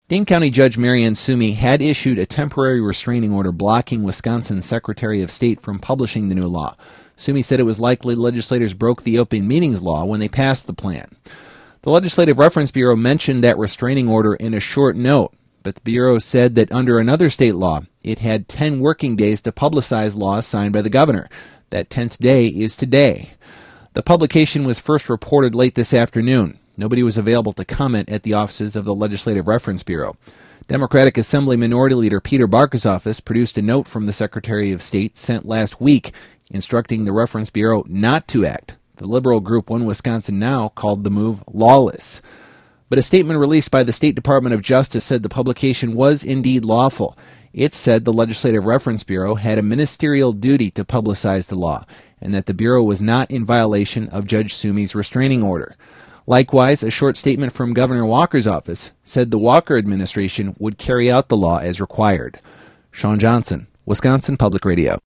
Dane County Judge Marianne Sumi had issued a temporary restraining order blocking Wisconsin's Secretary of State from publishing the new law. Sumi said it was likely legislators broke the open meetings law when they passed the plan. The Legislative Reference Bureau mentioned that restraining order in a short note, but the Bureau said that under another state law, it had 10 working days to publicize laws signed by the governor. That 10th day is today. The publication was first reported late this afternoon. Nobody was available to comment at the offices of the Legislative Reference Bureau. Democratic Assembly Minority Leader Peter Barker's office produced a note from the Secretary of State sent last week instructing the Reference Bureau not to act. The liberal group One Wisconsin Now called the move lawless. But a statement released by the State Department of Justice said the publication was indeed lawful. It said the Legislative Reference Bureau had a ministerial duty to publicize the law, and that the Bureau was not in violation of Judge Sumi's restraining order. Likewise, a short statement from Governor Walker's office said the Walker administration would carry out the law as required. Sean Johnson, Wisconsin Public Radio.